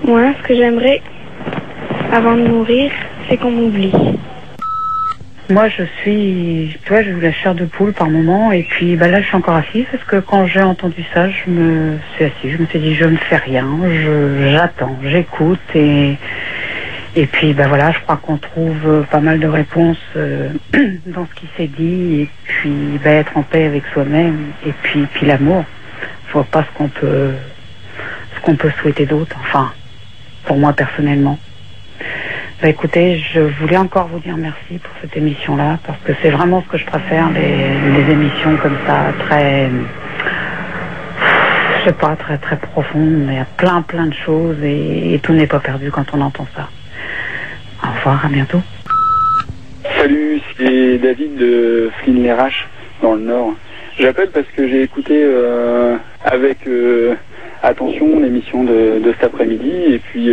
Moi, ce que j'aimerais, avant de mourir, c'est qu'on m'oublie. Moi, je suis la chair de poule par moment, et puis là, je suis encore assise, parce que quand j'ai entendu ça, je me suis assise, je me suis dit, je ne fais rien, j'attends, j'écoute, et puis voilà, je crois qu'on trouve pas mal de réponses dans ce qui s'est dit, et puis être en paix avec soi-même, et puis l'amour. Je vois pas ce qu'on peut souhaiter d'autre, enfin, pour moi personnellement. Écoutez, je voulais encore vous dire merci pour cette émission-là, parce que c'est vraiment ce que je préfère, les émissions comme ça, très, je sais pas, très profondes, mais il y a plein de choses, et tout n'est pas perdu quand on entend ça. Au revoir, à bientôt. Salut, c'est David de Flins-les-Raches, dans le Nord. J'appelle parce que j'ai écouté avec attention l'émission de cet après-midi, et puis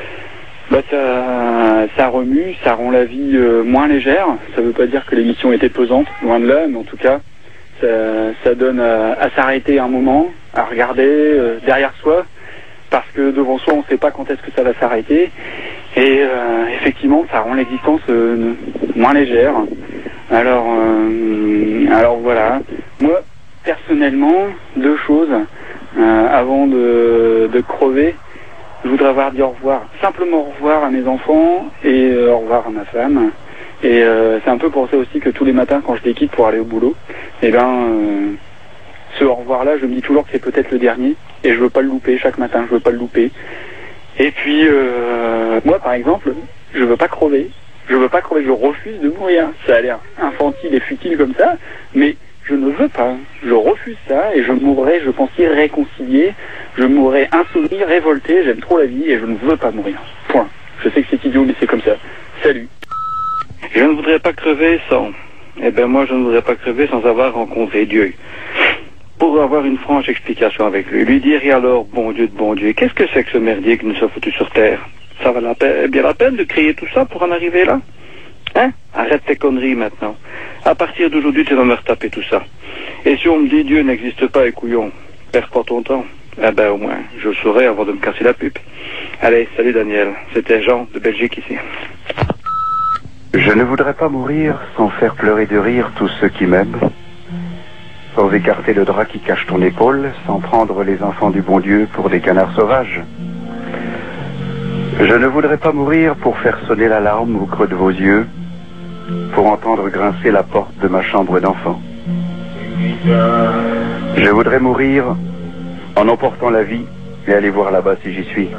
ça remue, ça rend la vie moins légère. Ça veut pas dire que l'émission était pesante, loin de là, mais en tout cas, ça donne à s'arrêter un moment, à regarder derrière soi, parce que devant soi, on ne sait pas quand est-ce que ça va s'arrêter. Et effectivement, ça rend l'existence moins légère. Alors voilà. Moi, personnellement, deux choses. Avant de crever, je voudrais avoir dit au revoir. Simplement au revoir à mes enfants et au revoir à ma femme. Et c'est un peu pour ça aussi que tous les matins, quand je les quitte pour aller au boulot, ce au revoir-là, je me dis toujours que c'est peut-être le dernier. Et je veux pas le louper chaque matin, je veux pas le louper. Et puis, moi, par exemple, je veux pas crever. Je refuse de mourir. Ça a l'air infantile et futile comme ça, mais je ne veux pas. Je refuse ça et je mourrai, je pense, irréconcilié. Je mourrai insoumis, révolté. J'aime trop la vie et je ne veux pas mourir. Point. Je sais que c'est idiot, mais c'est comme ça. Salut. Je ne voudrais pas crever sans... moi, je ne voudrais pas crever sans avoir rencontré Dieu. Pour avoir une franche explication avec lui. Lui dire, et alors, bon Dieu, qu'est-ce que c'est que ce merdier qui nous a foutu sur terre? Ça va bien la peine de crier tout ça pour en arriver là? Hein? Arrête tes conneries maintenant. À partir d'aujourd'hui, tu vas me retaper tout ça. Et si on me dit Dieu n'existe pas, et couillon, perds pas ton temps. Au moins, je le saurai avant de me casser la pupe. Allez, salut Daniel. C'était Jean de Belgique ici. Je ne voudrais pas mourir sans faire pleurer de rire tous ceux qui m'aiment, sans écarter le drap qui cache ton épaule, sans prendre les enfants du bon Dieu pour des canards sauvages. Je ne voudrais pas mourir pour faire sonner l'alarme au creux de vos yeux, pour entendre grincer la porte de ma chambre d'enfant. Je voudrais mourir en emportant la vie et aller voir là-bas si j'y suis.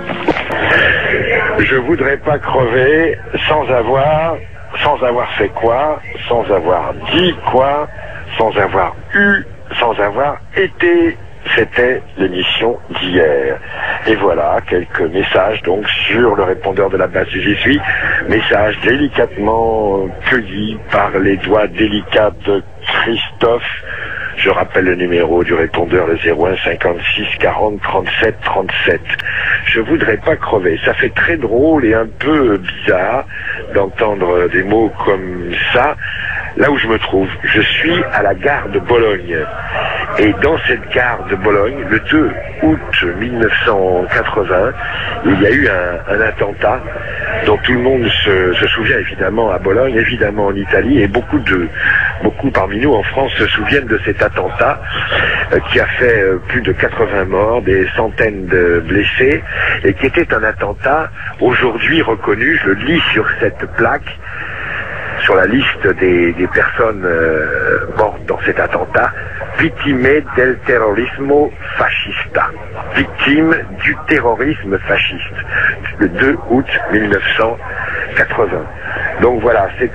Je voudrais pas crever sans avoir fait quoi, sans avoir dit quoi, sans avoir eu, sans avoir été. C'était l'émission d'hier. Et voilà, quelques messages donc sur le répondeur de la base J'y suis. Messages délicatement cueillis par les doigts délicats de Christophe. Je rappelle le numéro du répondeur, le 01 56 40 37 37. Je voudrais pas crever. Ça fait très drôle et un peu bizarre d'entendre des mots comme ça. Là où je me trouve, je suis à la gare de Bologne. Et dans cette gare de Bologne, le 2 août 1980, il y a eu un attentat dont tout le monde se souvient évidemment à Bologne, évidemment en Italie, et beaucoup parmi nous en France se souviennent de cet attentat qui a fait plus de 80 morts, des centaines de blessés, et qui était un attentat aujourd'hui reconnu, je le lis sur cette plaque, sur la liste des personnes mortes dans cet attentat, victime del terrorismo fascista, victime du terrorisme fasciste, le 2 août 1980. Donc voilà, c'est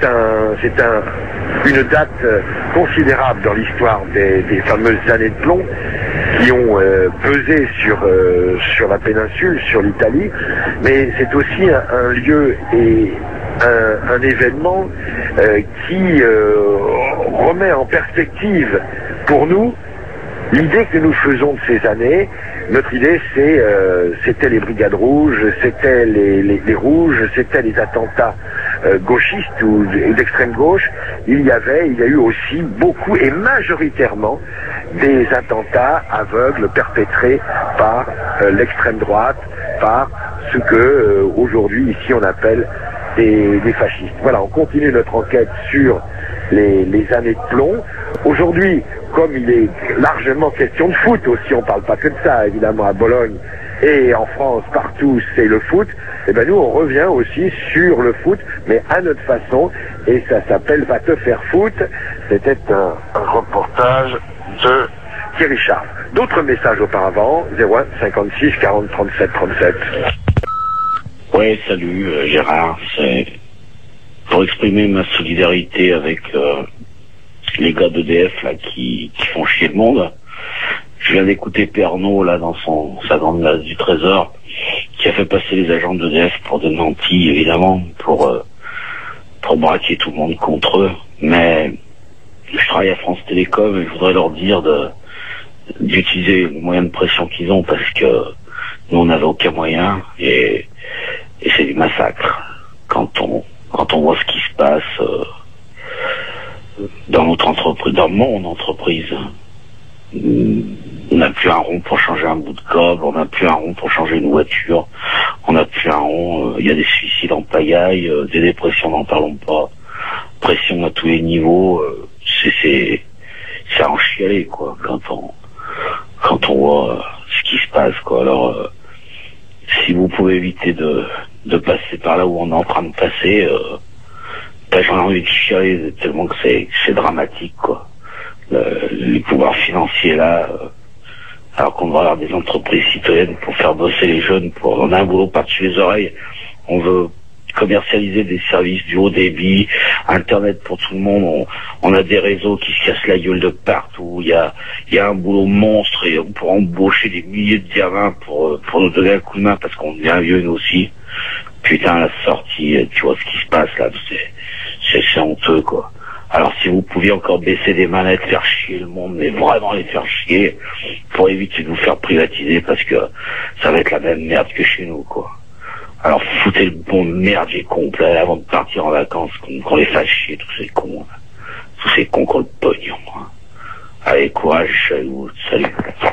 une date considérable dans l'histoire des fameuses années de plomb qui ont pesé sur la péninsule, sur l'Italie, mais c'est aussi un lieu et un événement qui remet en perspective pour nous l'idée que nous faisons de ces années. Notre idée, c'était les brigades rouges, c'était les rouges, c'était les attentats gauchistes ou d'extrême gauche. Il y a eu aussi beaucoup et majoritairement des attentats aveugles perpétrés par l'extrême droite, par ce que aujourd'hui ici on appelle des fascistes. Voilà, on continue notre enquête sur les années de plomb. Aujourd'hui, comme il est largement question de foot aussi, on parle pas que de ça, évidemment, à Bologne et en France, partout, c'est le foot, et ben nous, on revient aussi sur le foot, mais à notre façon, et ça s'appelle Va te faire foot. C'était un reportage de Thierry Charles. D'autres messages auparavant, 01 56 40 37 37. Ouais, salut Gérard, c'est pour exprimer ma solidarité avec les gars d'EDF là qui font chier le monde. Je viens d'écouter Pernod là dans sa grande place du Trésor, qui a fait passer les agents d'EDF pour des nantis, évidemment, pour braquer tout le monde contre eux. Mais je travaille à France Télécom et je voudrais leur dire d'utiliser les moyens de pression qu'ils ont, parce que nous on n'avait aucun moyen et c'est du massacre quand on voit ce qui se passe dans notre entreprise, dans mon entreprise. On n'a plus un rond pour changer un bout de câble, on n'a plus un rond pour changer une voiture, on n'a plus un rond, il y a des suicides en pagaille, des dépressions, n'en parlons pas, pression à tous les niveaux, c'est à en chialer quoi quand on voit ce qui se passe quoi. Alors si vous pouvez éviter de passer par là où on est en train de passer, j'en ai envie de chialer tellement que c'est dramatique quoi. Les pouvoirs financiers là, alors qu'on devrait avoir des entreprises citoyennes pour faire bosser les jeunes, on a un boulot par-dessus les oreilles, on veut commercialiser des services du haut débit, internet pour tout le monde, on a des réseaux qui se cassent la gueule de partout, il y a un boulot monstre et on pourra embaucher des milliers de gamins pour nous donner un coup de main parce qu'on devient vieux nous aussi. Putain, la sortie, tu vois ce qui se passe là, c'est honteux quoi. Alors si vous pouviez encore baisser des manettes, faire chier le monde, mais vraiment les faire chier, pour éviter de vous faire privatiser, parce que ça va être la même merde que chez nous quoi. Alors foutez le bon merdier complet avant de partir en vacances, qu'on les fasse chier tous ces cons, là. Tous ces cons qui ont le pognon. Hein. Allez, courage, salut.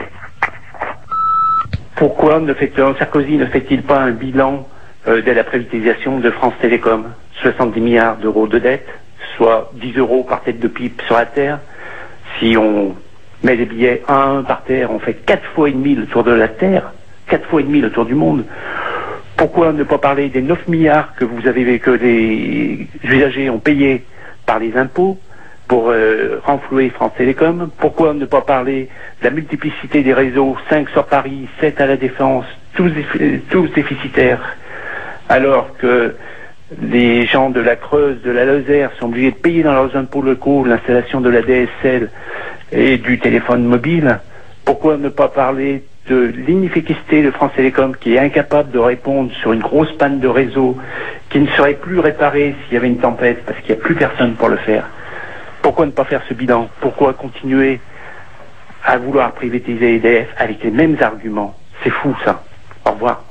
Pourquoi Sarkozy ne fait-il pas un bilan de la privatisation de France Télécom? 70 milliards d'euros de dette, soit 10 euros par tête de pipe sur la Terre. Si on met les billets 1 à 1 par terre, on fait 4 fois et demi le tour de la Terre, 4 fois et demi le tour du monde. Pourquoi ne pas parler des 9 milliards que les usagers ont payés par les impôts pour renflouer France Télécom? Pourquoi ne pas parler de la multiplicité des réseaux, 5 sur Paris, 7 à la Défense, tous déficitaires, alors que les gens de la Creuse, de la Lozère sont obligés de payer dans leurs impôts locaux l'installation de la DSL et du téléphone mobile? Pourquoi ne pas parler de l'inefficacité de France Télécom, qui est incapable de répondre sur une grosse panne de réseau qui ne serait plus réparée s'il y avait une tempête parce qu'il n'y a plus personne pour le faire? Pourquoi ne pas faire ce bilan? Pourquoi continuer à vouloir privatiser EDF avec les mêmes arguments? C'est fou ça. Au revoir.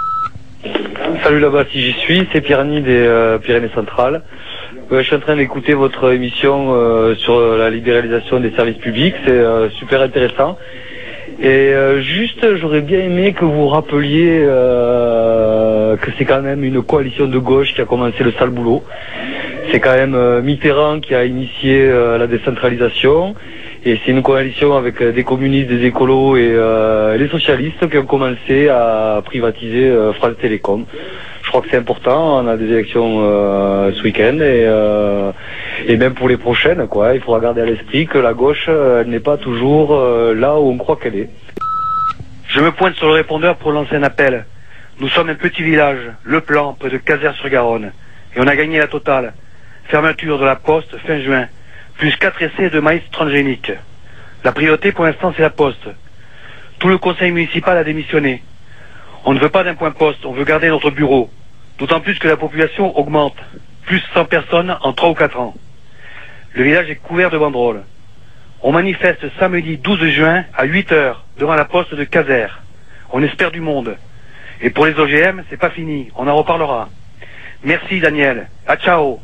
Salut là-bas, si j'y suis, c'est Pierre-Annie des Pyrénées-Centrales. Je suis en train d'écouter votre émission sur la libéralisation des services publics, c'est super intéressant. Et juste, j'aurais bien aimé que vous rappeliez que c'est quand même une coalition de gauche qui a commencé le sale boulot. C'est quand même Mitterrand qui a initié la décentralisation. Et c'est une coalition avec des communistes, des écolos et les socialistes qui ont commencé à privatiser France Télécom. Je crois que c'est important, on a des élections ce week-end et même pour les prochaines, quoi. Il faudra garder à l'esprit que la gauche, elle n'est pas toujours là où on croit qu'elle est. Je me pointe sur le répondeur pour lancer un appel. Nous sommes un petit village, Le Plan, près de Caser-sur-Garonne. Et on a gagné la totale. Fermeture de la poste fin juin. Plus 4 essais de maïs transgénique. La priorité pour l'instant c'est la poste. Tout le conseil municipal a démissionné. On ne veut pas d'un point poste, on veut garder notre bureau. D'autant plus que la population augmente. Plus 100 personnes en 3 ou 4 ans. Le village est couvert de banderoles. On manifeste samedi 12 juin à 8h devant la poste de Caser. On espère du monde. Et pour les OGM, c'est pas fini, on en reparlera. Merci Daniel. À ciao.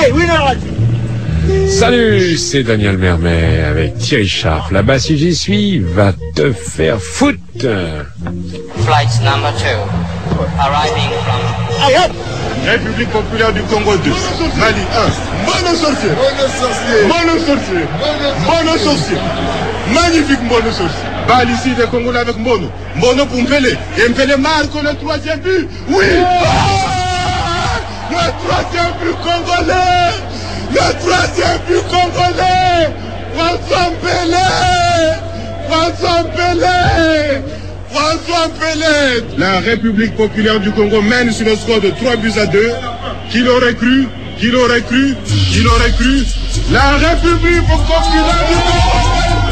Salut, c'est Daniel Mermet avec Thierry Sharp. Là-bas, si j'y suis, va te faire foutre. Flight number 2, arriving from... République populaire du Congo 2, Mali 1. Mono sorcier. Mono sorcier. Mono sorcier. Magnifique mono sorcier. Balle ici de Congo avec Mono. Mono pour Mpele. Et Mpele marque le 3e but. Oui. Le 3e but congolais. Le 3e but congolais. François Mpele. François Mpele. François Mpele. La République populaire du Congo mène sur le score de 3-2. Qui l'aurait cru? Qui l'aurait cru? Qui l'aurait cru? La République populaire du Congo.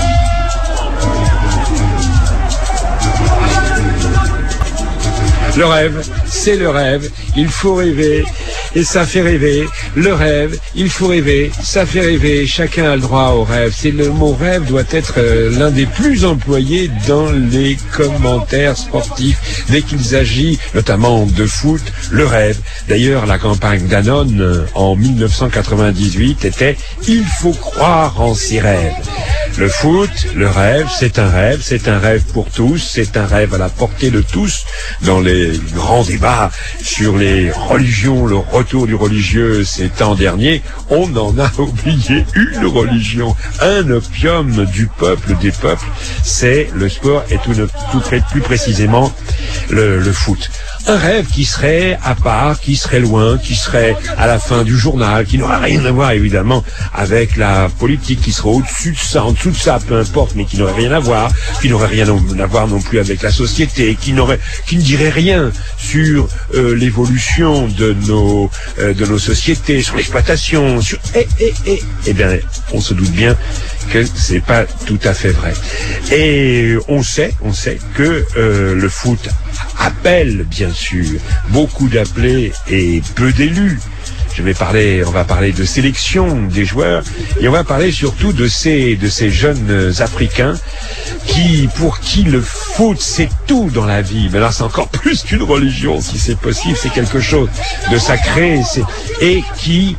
Le rêve, c'est le rêve, il faut rêver, et ça fait rêver. Le rêve, il faut rêver, ça fait rêver, chacun a le droit au rêve. Le mot rêve doit être l'un des plus employés dans les commentaires sportifs, dès qu'il s'agit notamment de foot, le rêve. D'ailleurs, la campagne Danone en 1998 était « Il faut croire en ses rêves ». Le foot, le rêve, c'est un rêve pour tous, c'est un rêve à la portée de tous. Dans les grands débats sur les religions, le retour du religieux ces temps derniers, on en a oublié une religion, un opium du peuple, des peuples, c'est le sport et tout plus précisément le foot. Un rêve qui serait à part, qui serait loin, qui serait à la fin du journal, qui n'aurait rien à voir évidemment avec la politique, qui serait au-dessus de ça, en dessous de ça, peu importe, mais qui n'aurait rien à voir, qui n'aurait rien à voir non plus avec la société, qui ne dirait rien sur l'évolution de nos sociétés, sur l'exploitation, sur eh bien, on se doute bien que c'est pas tout à fait vrai. Et on sait que le foot appelle bien sûr beaucoup d'appelés et peu d'élus. On va parler de sélection des joueurs et on va parler surtout de ces jeunes Africains pour qui le foot c'est tout dans la vie. Mais là c'est encore plus qu'une religion si c'est possible, c'est quelque chose de sacré et qui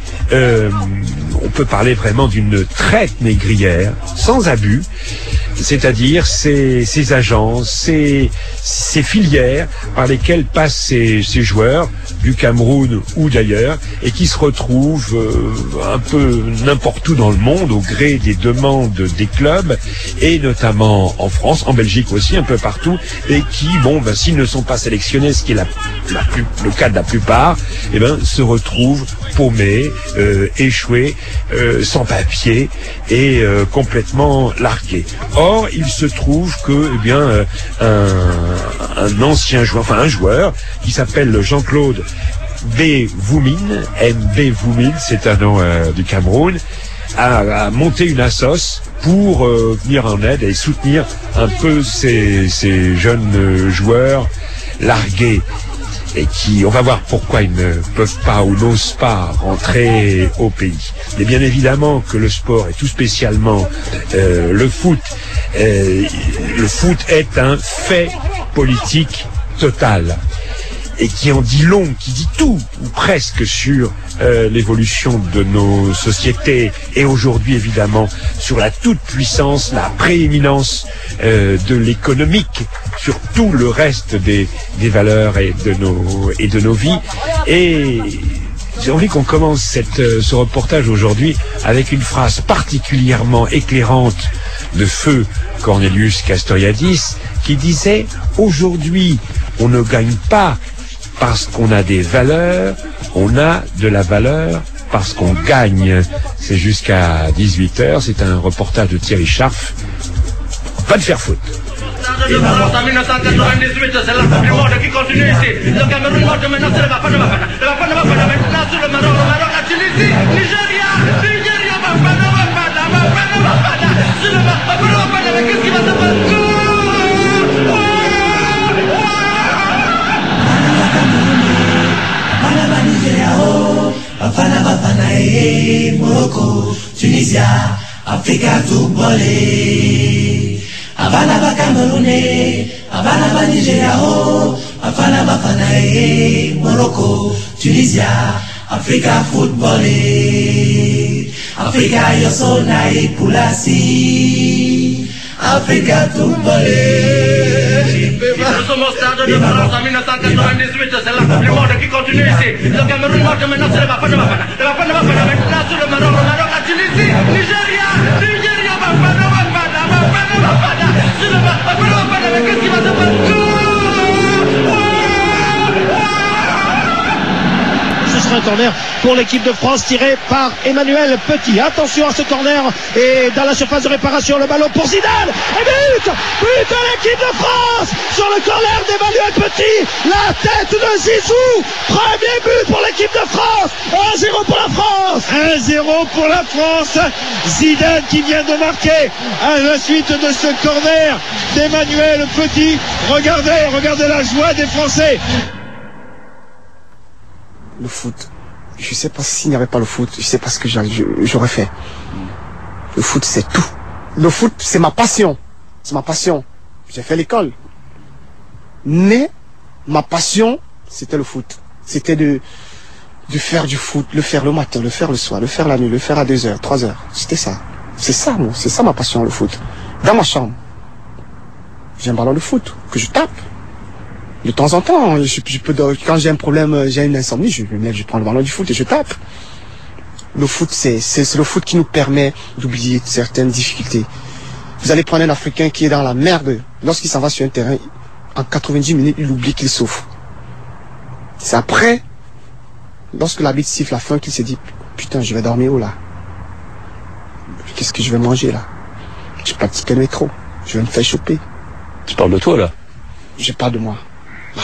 on peut parler vraiment d'une traite négrière sans abus, c'est-à-dire ces agences, ces filières par lesquelles passent ces joueurs du Cameroun ou d'ailleurs et qui se retrouvent un peu n'importe où dans le monde au gré des demandes des clubs et notamment en France, en Belgique aussi, un peu partout, et qui, s'ils ne sont pas sélectionnés, ce qui est le cas de la plupart, se retrouvent paumés, échoués, sans papier et complètement largués. Or, il se trouve que, un joueur qui s'appelle Jean-Claude Mb Voumine, c'est un nom du Cameroun, a monté une assoce pour venir en aide et soutenir un peu ces jeunes joueurs largués et qui, on va voir pourquoi ils ne peuvent pas ou n'osent pas rentrer au pays. Mais bien évidemment que le sport et tout spécialement le foot est un fait politique total et qui en dit long, qui dit tout ou presque sur l'évolution de nos sociétés et aujourd'hui évidemment sur la toute-puissance, la prééminence de l'économique sur tout le reste des valeurs et de nos vies. Et j'ai envie qu'on commence ce reportage aujourd'hui avec une phrase particulièrement éclairante de feu Cornelius Castoriadis qui disait « Aujourd'hui, on ne gagne pas parce qu'on a des valeurs, on a de la valeur parce qu'on gagne. » C'est jusqu'à 18h, c'est un reportage de Thierry Sharp. Va te faire foutre. En 1998, c'est la Coupe du Monde qui continue ici. Le Cameroun monte maintenant, c'est le Bafana. Le Bafana maintenant sur le Maroc, la Tunisie, Nigeria, Bafana. Sur le Bafana, mais qu'est-ce qui va se passer? Bafana, Morocco, Tunisia, Africa, tout bolé. Havana ba Cameroun, Havana ba Nigeria, Havana Bafana, Morocco, Tunisia, Africa football, Africa yosona ipulasi, Africa football. Nous sommes au stade de France en 1998, c'est la Coupe du Monde qui continue ici. Le Cameroun marche maintenant, c'est le Bafana Bafana. Le Bafana Bafana maintenant sur le Maroc, la Tunisie, Nigeria, Bafana Bafana, Bafana Bafana, sur le Bafana Bafana, mais qu'est-ce qui va se passer? Ce sera un corner pour l'équipe de France tiré par Emmanuel Petit. Attention à ce corner et dans la surface de réparation le ballon pour Zidane et but de l'équipe de France sur le corner d'Emmanuel Petit, la tête de Zizou, premier but pour l'équipe de France, 1-0 pour la France, 1-0 pour la France. Zidane qui vient de marquer à la suite de ce corner d'Emmanuel Petit. Regardez la joie des Français. Le foot, je sais pas s'il n'y avait pas le foot, je sais pas ce que j'aurais fait. Le foot, c'est tout. Le foot, c'est ma passion. C'est ma passion. J'ai fait l'école. Mais ma passion, c'était le foot. C'était de faire du foot, le faire le matin, le faire le soir, le faire la nuit, le faire à 2h, 3h. C'était ça. C'est ça, moi. C'est ça ma passion, le foot. Dans ma chambre, j'ai un ballon de foot que je tape. De temps en temps, quand j'ai un problème, j'ai une insomnie, je prends le ballon du foot et je tape. Le foot, c'est le foot qui nous permet d'oublier certaines difficultés. Vous allez prendre un Africain qui est dans la merde. Lorsqu'il s'en va sur un terrain, en 90 minutes, il oublie qu'il souffre. C'est après, lorsque l'arbitre siffle la fin, qu'il se dit, putain, je vais dormir où là? Qu'est-ce que je vais manger là? J'ai pas de ticket de métro. Je vais me faire choper. Tu parles de toi là? Je parle de moi. Voilà.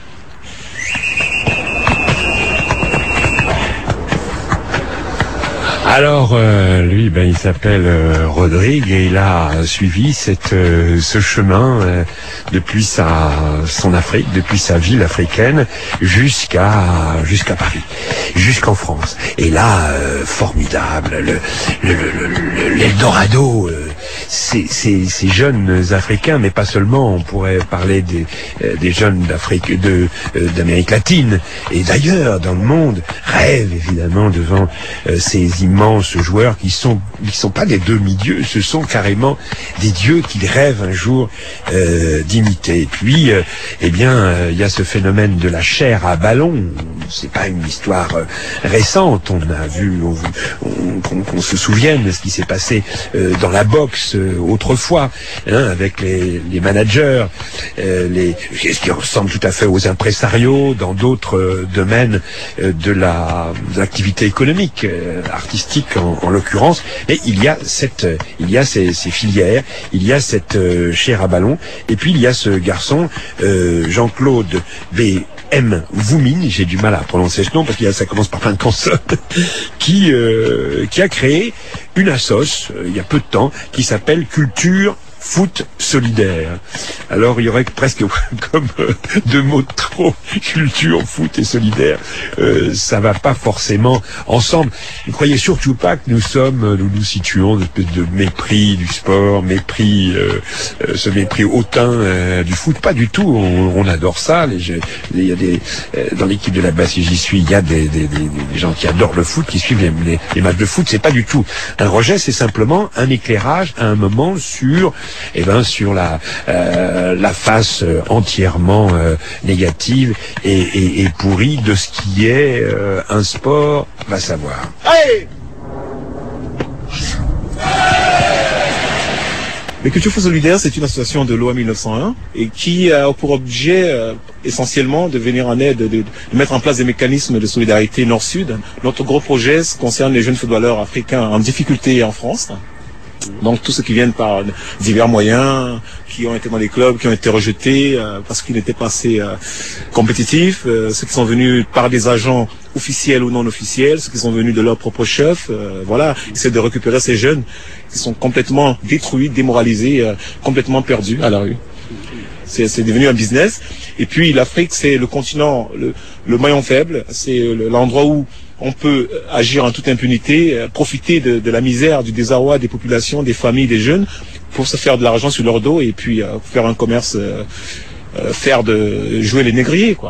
Alors, lui, il s'appelle Rodrigue et il a suivi ce chemin depuis son Afrique, depuis sa ville africaine jusqu'à Paris, jusqu'en France. Et là, formidable, l'Eldorado, ces jeunes Africains, mais pas seulement. On pourrait parler des jeunes d'Amérique latine et d'ailleurs dans le monde rêvent évidemment devant ces immenses joueurs qui sont pas des demi-dieux, ce sont carrément des dieux qu'ils rêvent un jour d'imiter. Et puis, il y a ce phénomène de la chair à ballon. C'est pas une histoire récente. On a vu, qu'on se souvienne de ce qui s'est passé dans la boxe autrefois, avec les managers, ce qui ressemble tout à fait aux impresarios dans d'autres domaines de l'activité économique, artistique en l'occurrence. Et il y a ces filières, il y a cette chair à ballon, et puis il y a ce garçon Jean-Claude B.M. Voumine, j'ai du mal à prononcer ce nom parce que ça commence par plein de consonnes, qui a créé une assoce il y a peu de temps qui s'appelle Culture Foot Solidaire. Alors il y aurait presque comme deux mots de trop, culture, foot et solidaire, ça va pas forcément ensemble. Ne croyez surtout pas que nous nous situons une espèce de mépris du sport, ce mépris hautain du foot, pas du tout. On adore ça. Il y a dans l'équipe de la Basse, j'y suis, il y a des gens qui adorent le foot, qui suivent les matchs de foot. C'est pas du tout un rejet, c'est simplement un éclairage à un moment sur la face entièrement négative et pourrie de ce qui est un sport, va savoir. Hey! Le Culture Foot Solidaire, c'est une association de loi 1901 et qui a pour objet essentiellement de venir en aide, de mettre en place des mécanismes de solidarité nord-sud. Notre gros projet concerne les jeunes footballeurs africains en difficulté en France. Donc tous ceux qui viennent par divers moyens, qui ont été dans les clubs, qui ont été rejetés parce qu'ils n'étaient pas assez compétitifs, ceux qui sont venus par des agents officiels ou non officiels, ceux qui sont venus de leur propre chef, essayer de récupérer ces jeunes qui sont complètement détruits, démoralisés, complètement perdus à la rue. C'est devenu un business. Et puis l'Afrique, c'est le continent, le maillon faible, c'est l'endroit où on peut agir en toute impunité, profiter de la misère, du désarroi des populations, des familles, des jeunes, pour se faire de l'argent sur leur dos et puis faire un commerce, jouer les négriers, quoi.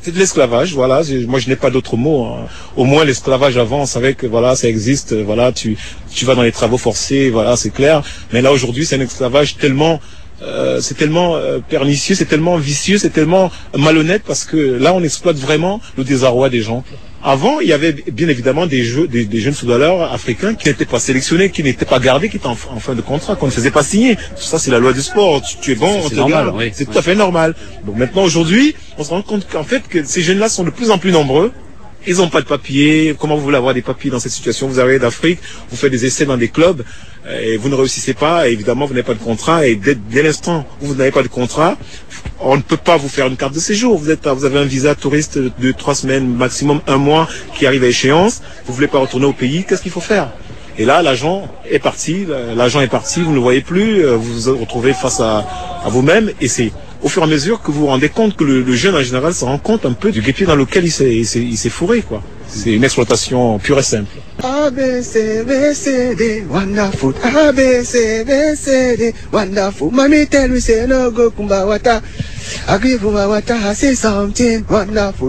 C'est de l'esclavage, voilà. Moi, je n'ai pas d'autre mot. Hein. Au moins, l'esclavage avant, on savait que voilà, ça existe. Voilà, tu vas dans les travaux forcés, voilà, c'est clair. Mais là, aujourd'hui, c'est un esclavage tellement pernicieux, c'est tellement vicieux, c'est tellement malhonnête parce que là, on exploite vraiment le désarroi des gens. Avant, il y avait bien évidemment des jeunes footballeurs africains qui n'étaient pas sélectionnés, qui n'étaient pas gardés, qui étaient en fin de contrat, qu'on ne faisait pas signer. Tout ça, c'est la loi du sport. Tu es bon, on te normal, garde. oui. C'est tout à fait normal. Donc maintenant, aujourd'hui, on se rend compte qu'en fait, que ces jeunes-là sont de plus en plus nombreux. Ils n'ont pas de papiers. Comment vous voulez avoir des papiers dans cette situation? Vous arrivez d'Afrique, vous faites des essais dans des clubs et vous ne réussissez pas. Et évidemment, vous n'avez pas de contrat. Et dès l'instant où vous n'avez pas de contrat, on ne peut pas vous faire une carte de séjour. Vous avez un visa touriste de 3 semaines, maximum 1 mois, qui arrive à échéance. Vous voulez pas retourner au pays. Qu'est-ce qu'il faut faire? Et là, l'agent est parti. Vous ne le voyez plus. Vous vous retrouvez face à vous-même. Et c'est au fur et à mesure que vous vous rendez compte que le jeune en général se rend compte un peu du guêpier dans lequel il s'est fourré, quoi. C'est une exploitation pure et simple. A, B, C, B, C, D, wonderful. A, B, C, B, C, D, wonderful. Mommy tell me say no go kumbawata. Agree kumbawata, I say something wonderful.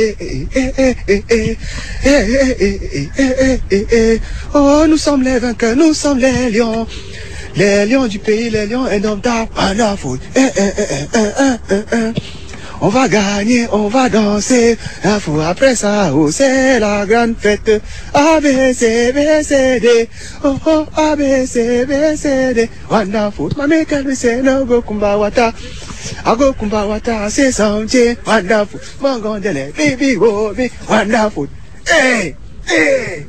Oh, nous sommes les vainqueurs, nous sommes les lions. Les lions du pays, les lions indomptables, wonderful. On va gagner, on va danser. Après ça, oh, c'est la grande fête. A, B, C, B, C, D. Oh, oh, A, B, C, B, C, D. Wonderful. Mommy tell me say no go kumbawata. I go kumbawata, say something wonderful. Mangondele, baby, oh, me, wonderful. Hey, hey.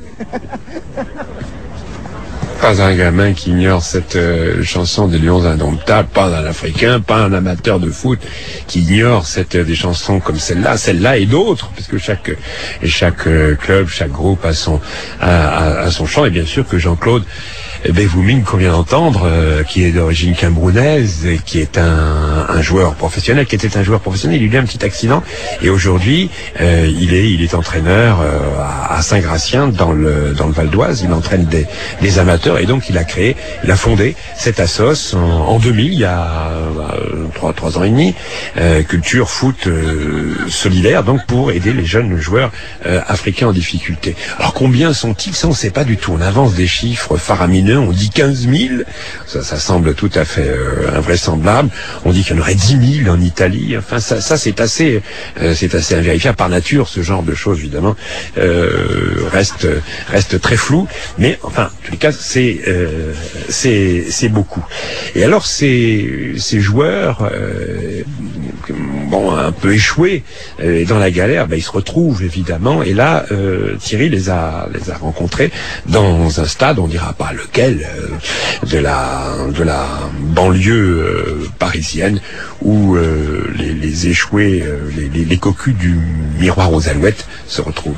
Pas un gamin qui ignore cette chanson des Lions Indomptables, pas un Africain, pas un amateur de foot qui ignore des chansons comme celle-là et d'autres, parce que chaque club, chaque groupe a son chant, et bien sûr que Jean-Claude Bevoumin, qu'on vient d'entendre, qui est d'origine camerounaise, et qui est un joueur professionnel, il a eu un petit accident, et aujourd'hui, il est entraîneur à Saint-Gratien, dans le Val d'Oise. Il entraîne des amateurs, et donc il a fondé cette assoce en 2000, il y a 3 ans et demi, Culture Foot Solidaire, donc pour aider les jeunes joueurs africains en difficulté. Alors combien sont-ils? Ça, on ne sait pas du tout. On avance des chiffres faramineux. On dit 15 000, ça semble tout à fait invraisemblable. On dit qu'il y en aurait 10 000 en Italie. Enfin, ça c'est assez invérifiable. Par nature, ce genre de choses, évidemment, reste très flou. Mais enfin, en tous les cas, c'est beaucoup. Et alors, ces joueurs, un peu échoués et dans la galère, ils se retrouvent évidemment. Et là, Thierry les a rencontrés dans un stade, on dira pas lequel, de la banlieue parisienne, où les échoués, les cocus du Miroir aux Alouettes se retrouvent.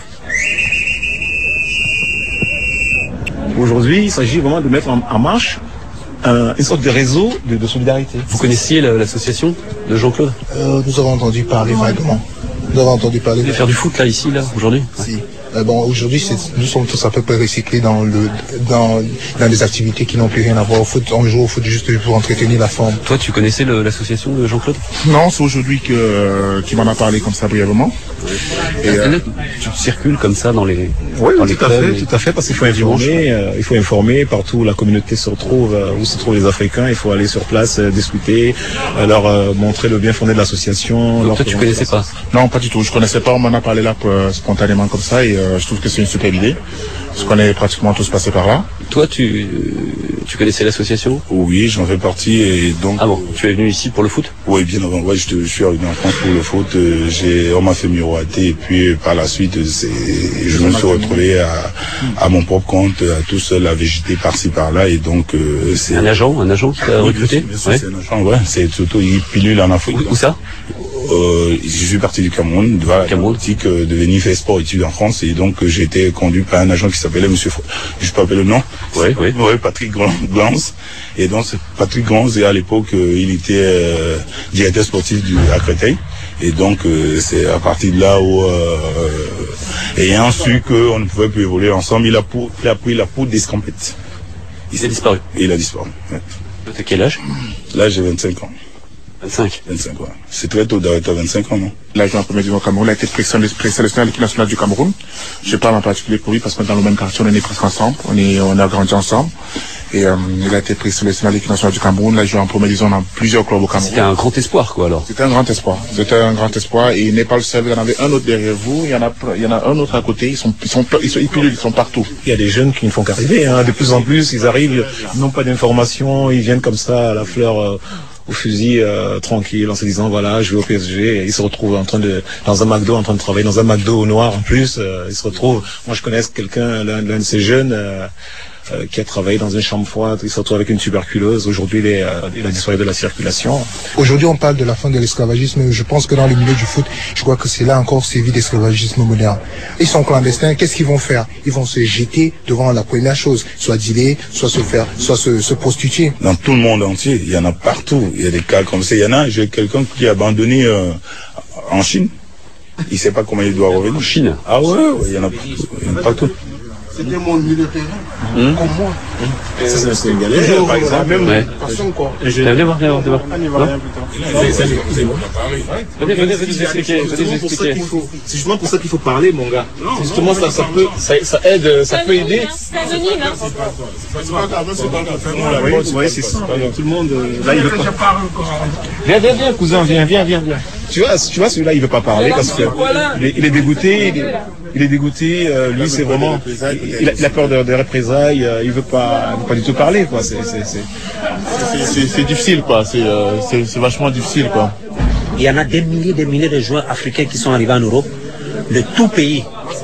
Aujourd'hui, il s'agit vraiment de mettre en marche une sorte de réseau de solidarité. Vous connaissiez l'association de Jean-Claude? Nous avons entendu parler vaguement. Vous allez faire du foot aujourd'hui? Si. Aujourd'hui, nous sommes tous à peu près recyclés dans des activités qui n'ont plus rien à voir au foot. On joue au foot juste pour entretenir la forme. Toi, tu connaissais l'association de Jean-Claude? Non, c'est aujourd'hui qu'il m'en a parlé comme ça brièvement. Et tu circules comme ça dans les clubs, tout à fait, parce qu'il faut informer partout où la communauté se retrouve, où se trouvent les Africains. Il faut aller sur place, discuter, leur montrer le bien fondé de l'association. Donc toi, tu connaissais pas? Non, pas du tout. Je connaissais pas. On m'en a parlé là spontanément comme ça, et je trouve que c'est une super idée. Parce qu'on est pratiquement tous passés par là. Toi, tu connaissais l'association? Oui, j'en fais partie, et donc... Ah bon, tu es venu ici pour le foot? Oui, bien avant. Ouais, je suis arrivé en France pour le foot. On m'a fait miroiter, et puis par la suite, je me suis retrouvé à mon propre compte, à tout seul, à végéter par-ci par-là, et donc c'est... Un agent qui t'a recruté? Bien sûr, c'est un agent, ouais. C'est surtout, il pilule en Afrique. Où ça? Je suis parti du Cameroun, de venir faire sport-études en France, et donc j'ai été conduit par un agent qui s'appelait Monsieur, je peux appeler le nom? Oui. Patrick Glance. Et donc Patrick Glance, et à l'époque, il était directeur sportif à Créteil. Et donc c'est à partir de là où, ayant su qu'on ne pouvait plus évoluer ensemble, il a pris la poudre d'escampette. Il s'est disparu. Et il a disparu. Ouais. T'as quel âge? Là, j'ai 25 ans. 25, ouais. C'est très tôt d'arrêter à 25 ans, non? Il a joué en première division au Cameroun, il a été présélectionné à l'équipe nationale du Cameroun. Je parle en particulier pour lui parce qu'on est dans le même quartier, on est nés presque ensemble, on a grandi ensemble. Et il a été présélectionné à l'équipe nationale du Cameroun, il a joué en première division dans plusieurs clubs au Cameroun. C'était un grand espoir, quoi, alors. C'était un grand espoir, et il n'est pas le seul, il y en avait un autre derrière vous, il y en a un autre à côté, ils sont partout. Il y a des jeunes qui ne font qu'arriver, hein. De plus en plus, ils arrivent, ils n'ont pas d'informations, ils viennent comme ça à la fleur, au fusil, tranquille, en se disant voilà, je vais au PSG, et ils se retrouvent dans un McDo, en train de travailler dans un McDo au noir en plus, ils se retrouvent, moi je connais quelqu'un, l'un de ces jeunes, qui a travaillé dans une chambre froide, il se retrouve avec une tuberculose, aujourd'hui il a disparu de la circulation. Aujourd'hui on parle de la fin de l'esclavagisme, je pense que dans le milieu du foot, je crois que c'est là encore sévi l'esclavagisme moderne. Ils sont clandestins, qu'est-ce qu'ils vont faire? Ils vont se jeter devant la première chose, soit dealer, soit se prostituer. Dans tout le monde entier, il y en a partout, il y a des cas comme ça, il y en a, j'ai quelqu'un qui a abandonné en Chine, il ne sait pas comment il doit revenir. En Chine? Ah ouais, il y en a partout. C'est des mondes milieu terrain, comme moi. Ça, c'est une galère, par exemple. Ouais. Venez voir. Venez nous expliquer. C'est justement pour ça qu'il faut parler, mon gars. Justement, ça aide, ça peut aider. C'est anonyme, hein. Oui, c'est ça. Tout le monde, là, il veut pas. Viens, cousin, viens. Tu vois, celui-là, il veut pas parler parce que il est dégoûté. Il est dégoûté, lui c'est vraiment, il a peur de représailles, il veut pas du tout parler, quoi. C'est difficile, quoi. C'est vachement difficile, quoi. Il y en a des milliers de joueurs africains qui sont arrivés en Europe, de tout pays.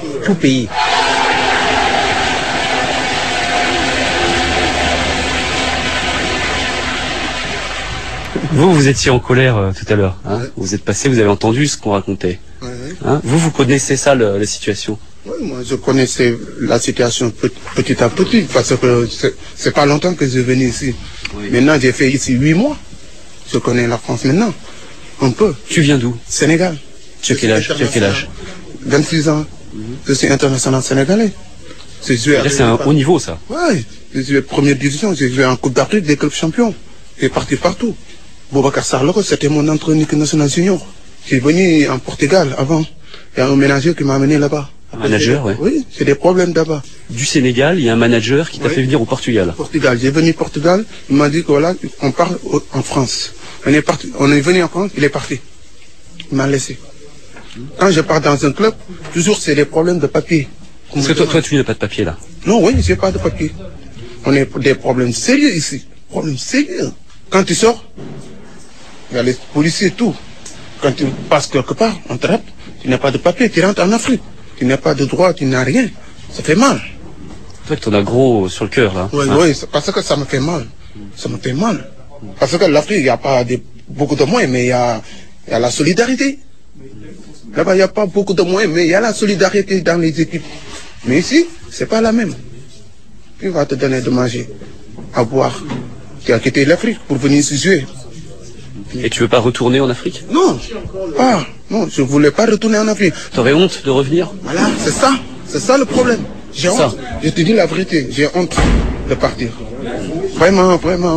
Vous étiez en colère tout à l'heure, hein. Vous êtes passé, vous avez entendu ce qu'on racontait. Hein, vous connaissez ça, la situation? Oui, moi je connaissais la situation petit à petit, parce que c'est pas longtemps que je suis venu ici. Oui. Maintenant j'ai fait ici 8 mois. Je connais la France maintenant, un peu. Tu viens d'où? Sénégal. Tu as quel âge? 26 ans. Je suis international sénégalais. C'est un haut niveau, ça? Oui, j'ai joué première division, j'ai joué en Coupe d'Afrique des clubs champions. J'ai parti partout. Boubacar Sarloko, c'était mon entraîneur équipe nationale junior. J'ai venu en Portugal avant. Il y a un manager qui m'a amené là-bas. Un manager, ouais. Oui, c'est des problèmes là-bas. Du Sénégal, il y a un manager qui t'a fait venir au Portugal. Portugal, j'ai venu au Portugal, il m'a dit que voilà, on part en France. On est venu en France, il est parti. Il m'a laissé. Quand je pars dans un club, toujours c'est des problèmes de papier. Parce que toi, tu n'as pas de papier là? Non, oui, j'ai pas de papier. On a des problèmes sérieux ici. Problèmes sérieux. Quand tu sors, il y a les policiers et tout. Quand tu passes quelque part, on te rappe, tu n'as pas de papier, tu rentres en Afrique. Tu n'as pas de droit, tu n'as rien. Ça fait mal. Toi, tu en as gros sur le cœur, là. Oui, oui, parce que ça me fait mal. Ça me fait mal. Parce que l'Afrique, il n'y a pas beaucoup de moyens, mais il y a la solidarité. Là-bas, il n'y a pas beaucoup de moyens, mais il y a la solidarité dans les équipes. Mais ici, c'est pas la même. Qui va te donner de manger, à boire? Tu as quitté l'Afrique pour venir ici jouer. Et tu veux pas retourner en Afrique? Non, pas. Non, je voulais pas retourner en Afrique. T'aurais honte de revenir? Voilà, c'est ça le problème. J'ai honte. Je te dis la vérité, j'ai honte de partir. Vraiment.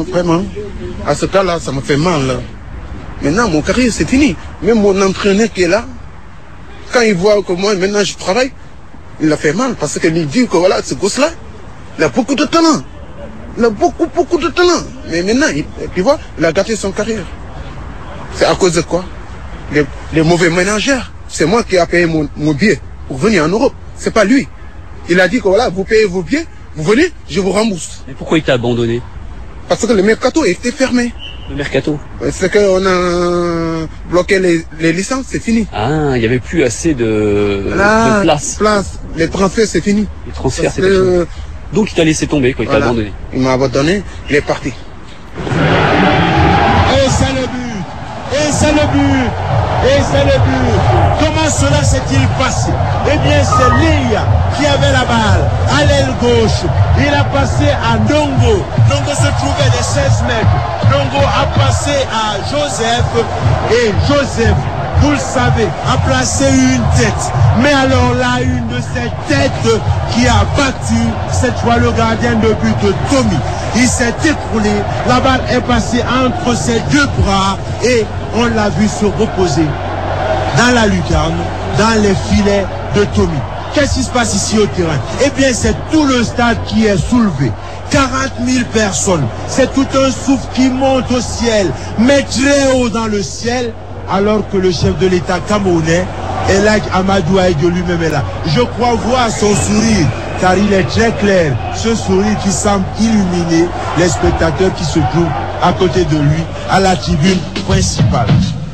À ce cas-là, ça me fait mal. Là. Maintenant, mon carrière, c'est fini. Même mon entraîneur qui est là, quand il voit que moi, maintenant, je travaille, il a fait mal. Parce qu'il dit que voilà, ce gosse-là, il a beaucoup de talent. Il a beaucoup de talent. Mais maintenant, tu vois, il a gâté son carrière. C'est à cause de quoi? Les mauvais managers. C'est moi qui ai payé mon billet pour venir en Europe. C'est pas lui. Il a dit que voilà, vous payez vos billets, vous venez, je vous rembourse. Mais pourquoi il t'a abandonné? Parce que le mercato était fermé. Le mercato? C'est qu'on a bloqué les licences, c'est fini. Ah, il n'y avait plus assez de place. Les transferts, c'est fini. Les transferts, c'est fini. Donc il t'a laissé tomber, quoi, il t'a abandonné. Il m'a abandonné, il est parti. Et c'est le but! Et c'est le but! Et c'est le but! Comment cela s'est-il passé? Eh bien, c'est Leia qui avait la balle à l'aile gauche. Il a passé à Ndongo. Ndongo se trouvait des 16 mètres. Ndongo a passé à Joseph. Et Joseph vous le savez, a placé une tête. Mais alors là, une de ces têtes qui a battu cette fois le gardien de but de Tommy. Il s'est écroulé, la balle est passée entre ses deux bras et on l'a vu se reposer dans la lucarne, dans les filets de Tommy. Qu'est-ce qui se passe ici au terrain? Eh bien, c'est tout le stade qui est soulevé. 40 000 personnes. C'est tout un souffle qui monte au ciel, mais très haut dans le ciel, alors que le chef de l'État camerounais, Elhadji Amadou Ahidjo lui-même est là. Je crois voir son sourire, car il est très clair. Ce sourire qui semble illuminer les spectateurs qui se trouvent à côté de lui, à la tribune principale.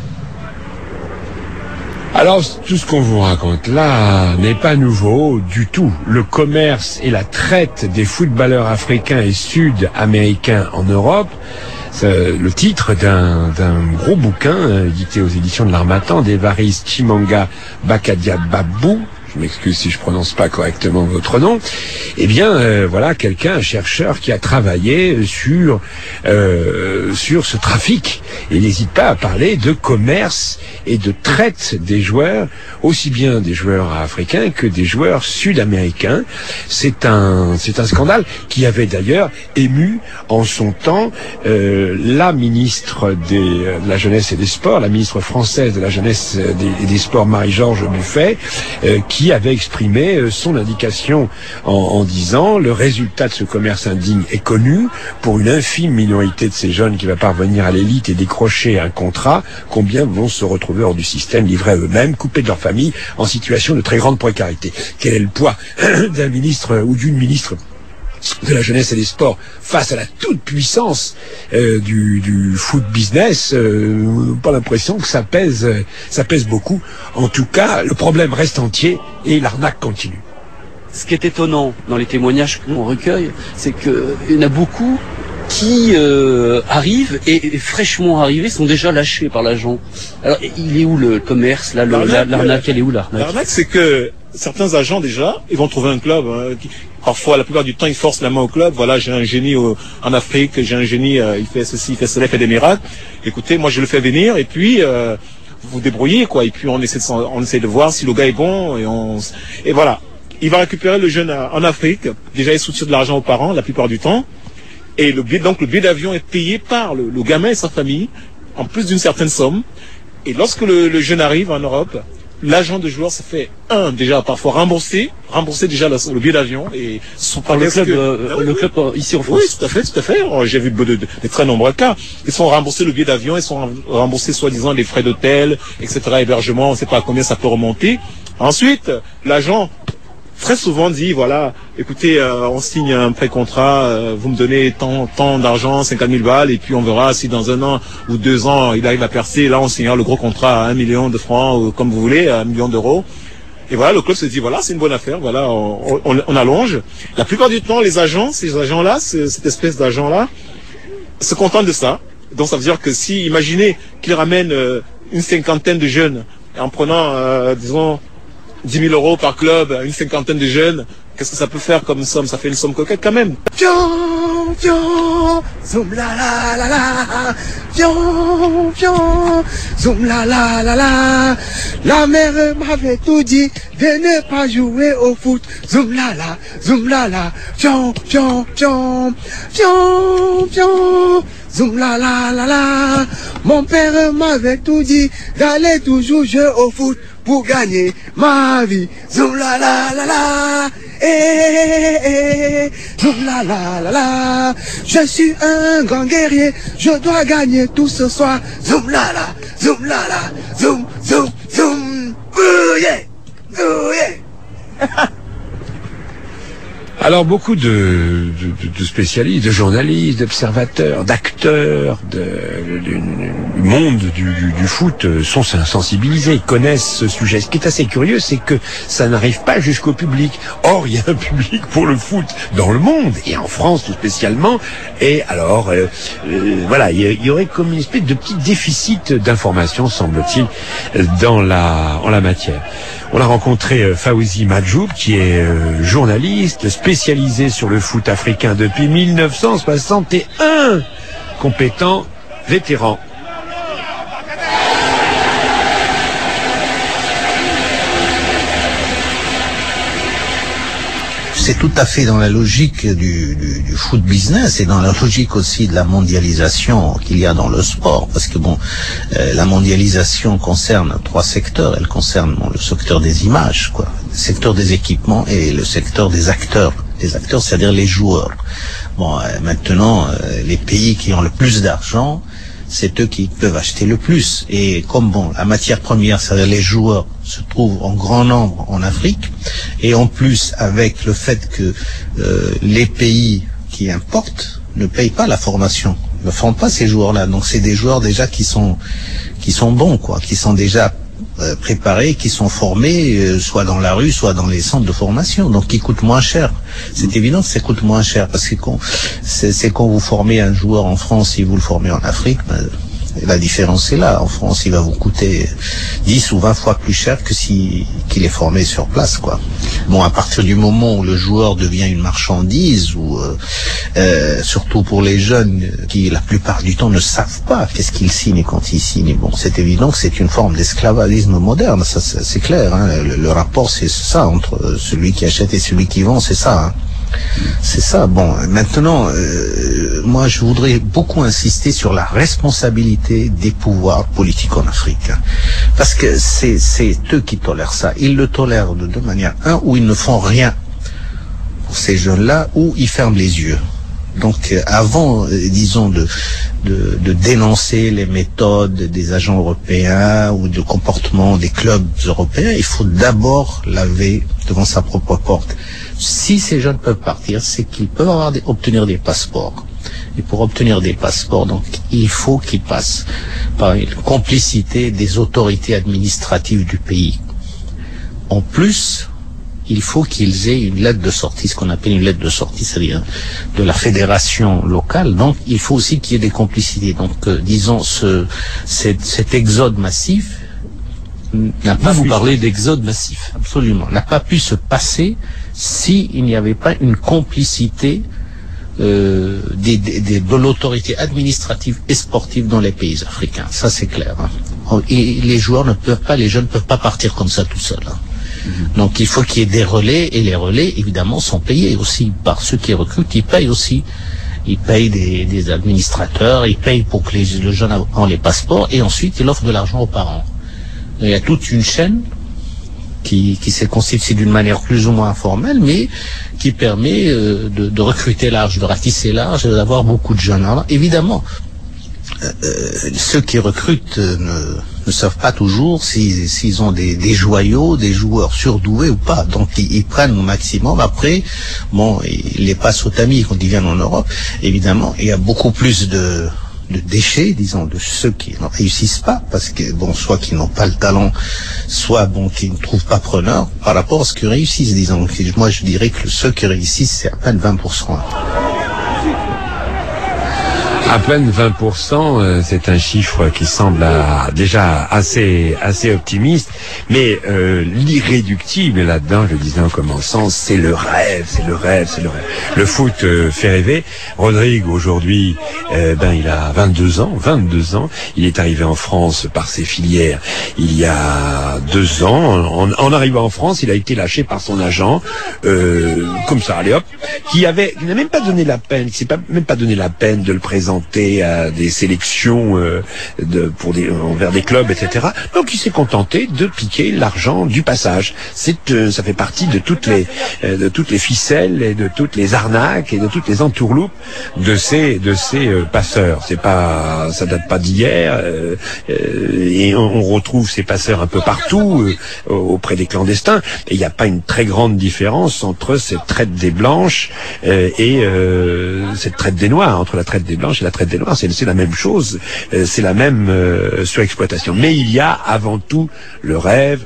Alors, tout ce qu'on vous raconte là n'est pas nouveau du tout. Le commerce et la traite des footballeurs africains et sud-américains en Europe, c'est le titre d'un gros bouquin édité aux éditions de l'Harmattan d'Évariste Chimanga Bakadiababou. Je m'excuse si je prononce pas correctement votre nom. Eh bien, voilà quelqu'un, un chercheur qui a travaillé sur ce trafic. Et n'hésite pas à parler de commerce et de traite des joueurs, aussi bien des joueurs africains que des joueurs sud-américains. C'est un scandale qui avait d'ailleurs ému en son temps la ministre de la Jeunesse et des Sports, la ministre française de la Jeunesse et des Sports, Marie-Georges Buffet, qui avait exprimé son indication en disant le résultat de ce commerce indigne est connu. Pour une infime minorité de ces jeunes qui va parvenir à l'élite et décrocher un contrat, combien vont se retrouver hors du système, livrés à eux-mêmes, coupés de leur famille, en situation de très grande précarité. Quel est le poids d'un ministre ou d'une ministre de la jeunesse et des sports face à la toute puissance du foot business? Pas l'impression que ça pèse beaucoup. En tout cas, le problème reste entier et l'arnaque continue. Ce qui est étonnant dans les témoignages qu'on recueille, c'est qu'il y en a beaucoup qui arrivent et fraîchement arrivés sont déjà lâchés par l'agent. Alors, il est où le commerce là, l'arnaque, elle est où l'arnaque? L'arnaque, c'est que certains agents déjà, ils vont trouver un club. Parfois, la plupart du temps, ils forcent la main au club. Voilà, j'ai un génie en Afrique, j'ai un génie, il fait ceci, il fait cela, il fait des miracles. Écoutez, moi je le fais venir et puis vous vous débrouillez quoi. Et puis on essaie de voir si le gars est bon et voilà. Il va récupérer le jeune en Afrique. Déjà, il soutient de l'argent aux parents la plupart du temps. Et donc le billet d'avion est payé par le gamin et sa famille, en plus d'une certaine somme. Et lorsque le jeune arrive en Europe, l'agent de joueur se fait déjà parfois rembourser déjà le billet d'avion et le club ici en France. Oui, tout à fait. J'ai vu de très nombreux cas. Ils sont remboursés le billet d'avion, ils sont remboursés soi-disant les frais d'hôtel, etc., hébergement, on ne sait pas à combien ça peut remonter. Ensuite, l'agent très souvent dit, voilà, écoutez, on signe un pré-contrat, vous me donnez tant d'argent, 50 000 balles, et puis on verra si dans 1 an ou 2 ans, il arrive à percer. Là, on signera le gros contrat à 1 million de francs, ou comme vous voulez, à 1 million d'euros. Et voilà, le club se dit, voilà, c'est une bonne affaire, voilà, on allonge. La plupart du temps, ces agents-là, cette espèce d'agent-là, se contentent de ça. Donc ça veut dire que si, imaginez qu'ils ramènent une cinquantaine de jeunes, en prenant, disons, 10 000 euros par club, une cinquantaine de jeunes, qu'est-ce que ça peut faire comme somme? Ça fait une somme coquette quand même. Pion, pion, zoom la la la la, pion, pion, zoom la la la la. La mère m'avait tout dit de ne pas jouer au foot. Zoom la la, pion, pion, pion, pion, pion. Zoom la la la la. Mon père m'avait tout dit d'aller toujours jouer au foot pour gagner ma vie. Zoom la la la la. Zoom la la la la. Je suis un grand guerrier, je dois gagner tout ce soir. Zoom la la, zoom la la, zoom, zoom, zoom. Ouh yeah, ouh yeah. Alors beaucoup de spécialistes, de journalistes, d'observateurs, d'acteurs du monde du foot sont sensibilisés, connaissent ce sujet. Ce qui est assez curieux, c'est que ça n'arrive pas jusqu'au public. Or, il y a un public pour le foot dans le monde, et en France tout spécialement. Et alors, voilà, il y aurait comme une espèce de petit déficit d'information, semble-t-il, en la matière. On a rencontré Fawzi Madjoub, qui est journaliste, spécialisé sur le foot africain depuis 1961, compétent, vétéran. c'est tout à fait dans la logique du foot business et dans la logique aussi de la mondialisation qu'il y a dans le sport. Parce que bon, la mondialisation concerne 3 secteurs. Elle concerne le secteur des images, quoi, le secteur des équipements et le secteur des acteurs. Les acteurs, c'est-à-dire les joueurs. Bon, maintenant, les pays qui ont le plus d'argent, c'est eux qui peuvent acheter le plus. Et comme bon, la matière première, c'est-à-dire les joueurs, se trouvent en grand nombre en Afrique, et en plus avec le fait que les pays qui importent ne payent pas la formation, ne forment pas ces joueurs-là. Donc c'est des joueurs déjà qui sont bons, quoi, qui sont déjà préparés, qui sont formés, soit dans la rue, soit dans les centres de formation, donc qui coûtent moins cher. C'est évident que ça coûte moins cher, parce que c'est quand vous formez un joueur en France et vous le formez en Afrique, la différence est là. En France, il va vous coûter 10 ou 20 fois plus cher que qu'il est formé sur place, quoi. Bon, à partir du moment où le joueur devient une marchandise, ou surtout pour les jeunes qui, la plupart du temps, ne savent pas qu'est-ce qu'ils signent et quand ils signent, bon, c'est évident que c'est une forme d'esclavagisme moderne, ça c'est clair, hein. Le rapport, c'est ça, entre celui qui achète et celui qui vend, c'est ça, hein. C'est ça. Bon, maintenant, moi, je voudrais beaucoup insister sur la responsabilité des pouvoirs politiques en Afrique, hein, parce que c'est eux qui tolèrent ça. Ils le tolèrent de deux manières. Un, où ils ne font rien pour ces jeunes-là, ou ils ferment les yeux. Donc, avant, disons, de dénoncer les méthodes des agents européens ou de comportement des clubs européens, il faut d'abord laver devant sa propre porte. Si ces jeunes peuvent partir, c'est qu'ils peuvent obtenir des passeports. Et pour obtenir des passeports, donc, il faut qu'ils passent par une complicité des autorités administratives du pays. En plus, il faut qu'ils aient une lettre de sortie, ce qu'on appelle une lettre de sortie, c'est-à-dire de la fédération locale. Donc, il faut aussi qu'il y ait des complicités. Donc, disons, cet exode massif n'a pas vous parler d'exode massif. Absolument. N'a pas pu se passer s'il n'y avait pas une complicité de l'autorité administrative et sportive dans les pays africains. Ça, c'est clair, hein. Et les joueurs ne peuvent pas, les jeunes ne peuvent pas partir comme ça tout seuls, hein. Donc il faut qu'il y ait des relais, et les relais évidemment sont payés aussi par ceux qui recrutent. Ils payent aussi, ils payent des administrateurs, ils payent pour que le jeune ait les passeports, et ensuite ils offrent de l'argent aux parents. Il y a toute une chaîne qui s'est constituée d'une manière plus ou moins informelle, mais qui permet de recruter large, de ratisser large, d'avoir beaucoup de jeunes. Alors, évidemment, ceux qui recrutent ne savent pas toujours s'ils ont des joyaux, des joueurs surdoués ou pas. Donc ils prennent au maximum. Après, bon, ils les passent aux tamis quand ils viennent en Europe. Évidemment, il y a beaucoup plus de déchets, disons, de ceux qui ne réussissent pas, parce que, bon, soit qu'ils n'ont pas le talent, soit, bon, qu'ils ne trouvent pas preneur par rapport à ce qu'ils réussissent, disons. Moi, je dirais que ceux qui réussissent, c'est à peine 20%. À peine 20%, c'est un chiffre qui semble déjà assez optimiste, mais l'irréductible là-dedans, je le disais en commençant, c'est le rêve. Le foot fait rêver. Rodrigue, aujourd'hui, il a 22 ans. Il est arrivé en France par ses filières il y a 2 ans. En arrivant en France, il a été lâché par son agent, comme ça, allez hop, qui n'a même pas donné la peine, qui s'est même pas donné la peine de le présenter à des sélections envers des clubs, etc. Donc il s'est contenté de piquer l'argent du passage. Ça fait partie de toutes les ficelles et de toutes les arnaques et de toutes les entourloupes de ces passeurs. Ça date pas d'hier, et on retrouve ces passeurs un peu partout auprès des clandestins. Et il n'y a pas une très grande différence entre cette traite des blanches et cette traite des noirs, entre la traite des blanches et la traite des noirs. C'est la même chose, c'est la même surexploitation. Mais il y a avant tout le rêve.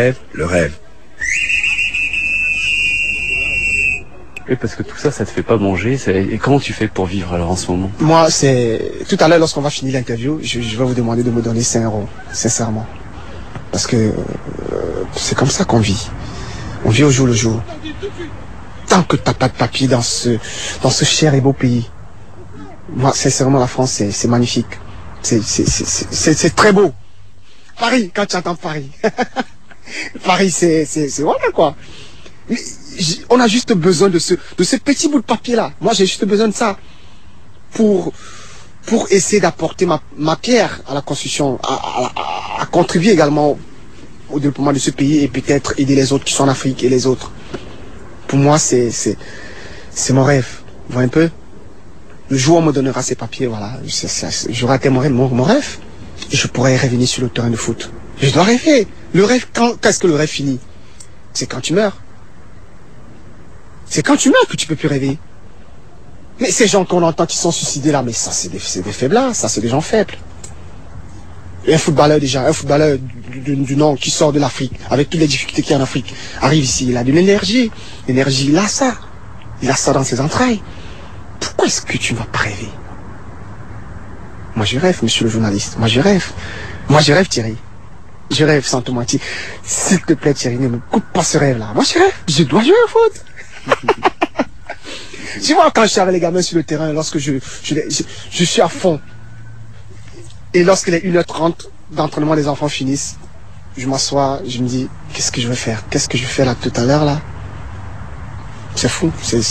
Et parce que tout ça te fait pas manger. Et comment tu fais pour vivre alors en ce moment? Moi, tout à l'heure, lorsqu'on va finir l'interview, je vais vous demander de me donner 5 €, sincèrement. Parce que c'est comme ça qu'on vit. On vit au jour le jour. Tant que t'as pas de papier dans ce cher et beau pays. Moi, sincèrement, la France, c'est magnifique. C'est très beau. Paris, quand tu entends Paris. Paris, c'est voilà, quoi. Mais on a juste besoin de ce petit bout de papier-là. Moi, j'ai juste besoin de ça pour essayer d'apporter ma pierre à la construction, à contribuer également au développement de ce pays et peut-être aider les autres qui sont en Afrique et les autres. Pour moi, c'est mon rêve. Vous voyez un peu? Le jour où on me donnera ces papiers, voilà, j'aurai atteint mon rêve. Et je pourrai revenir sur le terrain de foot. Je dois rêver. Le rêve, qu'est-ce que le rêve finit? C'est quand tu meurs. C'est quand tu meurs que tu peux plus rêver. Mais ces gens qu'on entend qui sont suicidés là, mais ça c'est des faiblards, ça c'est des gens faibles. Et un footballeur du Nord qui sort de l'Afrique, avec toutes les difficultés qu'il y a en Afrique, arrive ici, il a de l'énergie. L'énergie, il a ça. Il a ça dans ses entrailles. Pourquoi est-ce que tu ne vas pas rêver? Moi je rêve, monsieur le journaliste. Moi je rêve. Moi je rêve, Thierry. Je rêve sans te mentir. S'il te plaît, Thierry, ne me coupe pas ce rêve-là. Moi je rêve. Je dois jouer au foot. Tu vois, quand je suis avec les gamins sur le terrain, lorsque je suis à fond, et lorsqu'il est 1h30 d'entraînement, les enfants finissent, je m'assois, je me dis, qu'est-ce que je vais faire? Qu'est-ce que je fais là tout à l'heure là? C'est fou.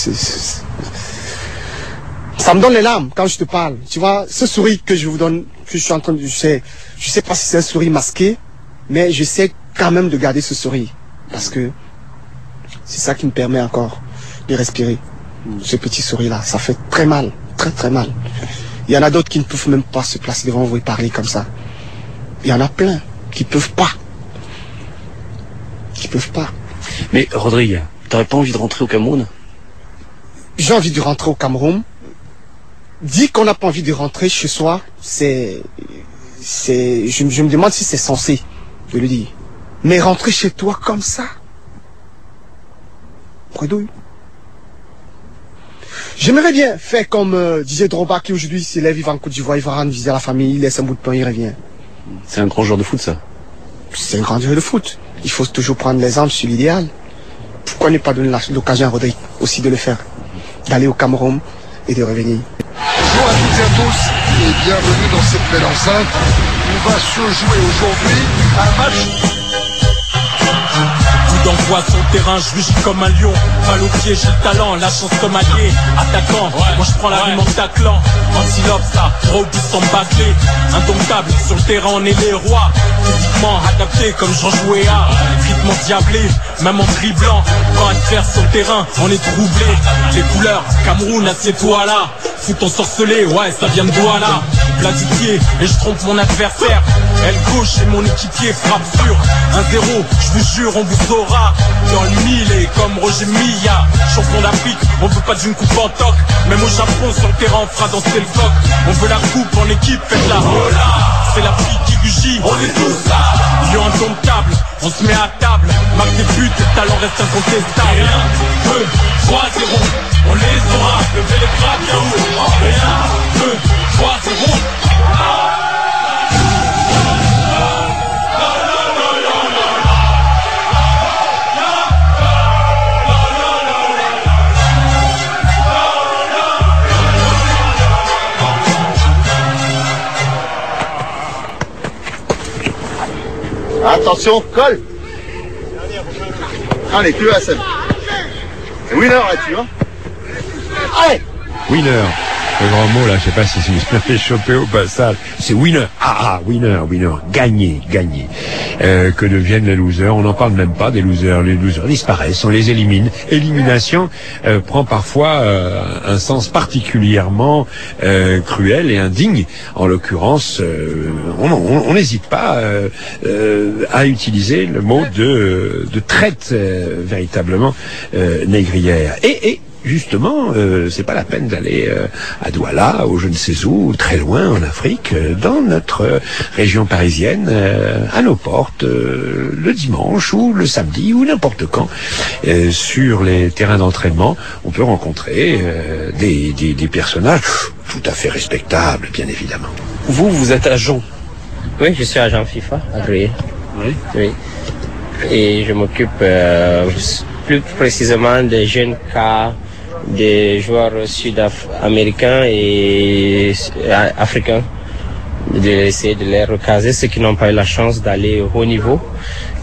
Ça me donne les larmes quand je te parle. Tu vois, ce sourire que je vous donne, que je suis en train de... Je sais pas si c'est un sourire masqué, mais j'essaie quand même de garder ce sourire. Parce que c'est ça qui me permet encore de respirer. Ce petit sourire-là, ça fait très mal, très très mal. Il y en a d'autres qui ne peuvent même pas se placer devant vous et parler comme ça. Il y en a plein qui peuvent pas. Qui peuvent pas. Mais Rodrigue, t'aurais pas envie de rentrer au Cameroun? J'ai envie de rentrer au Cameroun. Dire qu'on n'a pas envie de rentrer chez soi, je me demande si c'est censé de le dire. Mais rentrer chez toi comme ça, Bredouille. J'aimerais bien faire comme disait Drogba qui aujourd'hui s'élève, il va en Côte d'Ivoire, il va rendre visiter la famille, il laisse un bout de pain, il revient. C'est un grand joueur de foot, ça. C'est un grand joueur de foot. Il faut toujours prendre l'exemple sur l'idéal. Pourquoi ne pas donner l'occasion à Rodrigue aussi de le faire? D'aller au Cameroun et de revenir. Bonjour à toutes et à tous et bienvenue dans cette belle enceinte. On va se jouer aujourd'hui un match. D'envoi sur le terrain, je luis comme un lion. Mal au pied, j'ai le talent, la chance comme allié. Attaquant, moi je prends la rime en taclant. Antilope, ça, droit au but sans bâcler. Indomptable, sur le terrain on est les rois. Physiquement adapté comme Jean Jouéa. Rythme diablé, même en dribblant. Quand adverse sur le terrain, on est troublé. Les couleurs, Cameroun, assieds-toi là. Foot ensorcelé, ouais, ça vient de Douala. Plat du pied, et je trompe mon adversaire. Elle gauche et mon équipier frappe sur 1-0, je vous jure, on vous aura. Dans le mille et comme Roger Milla, champion d'Afrique, on veut pas d'une coupe en toc. Même au Japon, sur le terrain, on fera danser le coq. On veut la coupe en équipe, faites-la. C'est l'Afrique qui rugit, on est tous là. Lion indomptable, on se met à table. Marque des buts, le talent reste incontestable. 1, 2, 3, 0, on les aura. Levez les bras bien haut. 1, 2, 3, 0. Attention, colle. Allez, plus la scène. Winner là-dessus, hein. Allez. Winner. Le grand mot là, je sais pas si je l'avais chopé au passage. C'est winner. Winner. Gagner. Que deviennent les losers? On n'en parle même pas des losers. Les losers disparaissent, on les élimine. Élimination prend parfois un sens particulièrement cruel et indigne. En l'occurrence, on n'hésite pas à utiliser le mot de traite véritablement négrière. Et justement, c'est pas la peine d'aller à Douala, ou je ne sais où, très loin en Afrique, dans notre région parisienne, à nos portes, le dimanche ou le samedi ou n'importe quand, sur les terrains d'entraînement, on peut rencontrer des personnages tout à fait respectables, bien évidemment. Vous êtes agent? Oui, je suis agent FIFA, agréé. Oui. Et je m'occupe plus précisément des jeunes cas, des joueurs sud-américains et africains, d'essayer de les recaser, ceux qui n'ont pas eu la chance d'aller au haut niveau.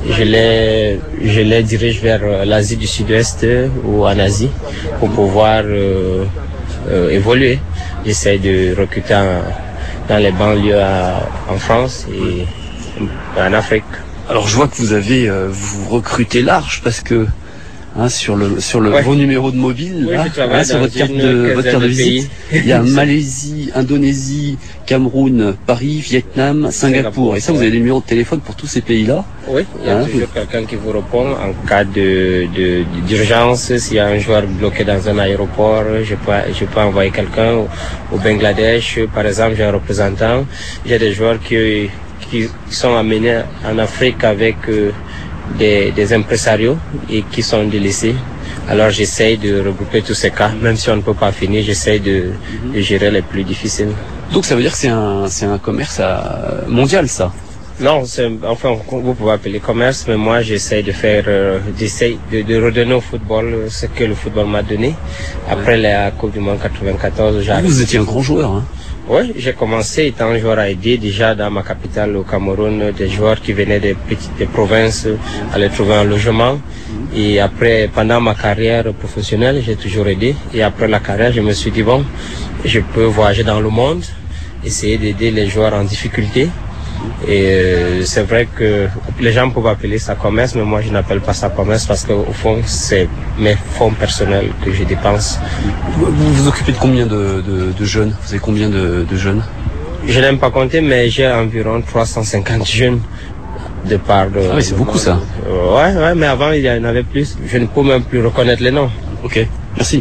je les dirige vers l'Asie du Sud-Est ou en Asie pour pouvoir évoluer. J'essaie de recruter dans les banlieues en France et en Afrique. Alors je vois que vous recrutez large parce que sur vos numéros de mobile, sur votre carte de visite, il y a Malaisie, Indonésie, Cameroun, Paris, Vietnam, Singapour. Et ça, vous avez des numéros de téléphone pour tous ces pays-là? Oui, il y a toujours quelqu'un qui vous répond en cas d'urgence. S'il y a un joueur bloqué dans un aéroport, je peux envoyer quelqu'un au Bangladesh. Par exemple, j'ai un représentant. J'ai des joueurs qui sont amenés en Afrique avec des impresarios et qui sont délaissés. Alors j'essaye de regrouper tous ces cas, même si on ne peut pas finir, j'essaye de gérer les plus difficiles. Donc ça veut dire que c'est un commerce mondial, ça? Non, vous pouvez appeler commerce, mais moi j'essaye de redonner au football ce que le football m'a donné. Après la Coupe du Monde 94, vous étiez un grand joueur, hein? Oui, j'ai commencé étant joueur à aider déjà dans ma capitale au Cameroun, des joueurs qui venaient des provinces allaient trouver un logement. Et après, pendant ma carrière professionnelle, j'ai toujours aidé. Et après la carrière, je me suis dit, bon, je peux voyager dans le monde, essayer d'aider les joueurs en difficulté. Et c'est vrai que les gens peuvent appeler ça commerce, mais moi je n'appelle pas ça commerce parce qu'au fond c'est mes fonds personnels que je dépense. Vous vous occupez de combien de jeunes? Vous avez combien de jeunes? Je n'aime pas compter, mais j'ai environ 350 jeunes de part de... Ah oui, c'est beaucoup ça. Ouais, mais avant il y en avait plus. Je ne peux même plus reconnaître les noms. Ok, merci.